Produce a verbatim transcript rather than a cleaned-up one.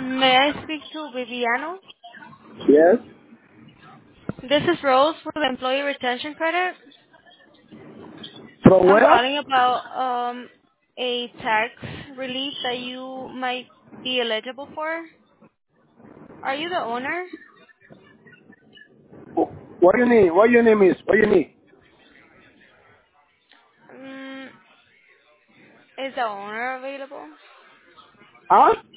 May I speak to Viviano? Yes. This is Rose for the Employee Retention Credit. From I'm where? calling about um a tax relief that you might be eligible for. Are you the owner? What do you need? What your name is? What you need? Mm, is the owner available? Huh?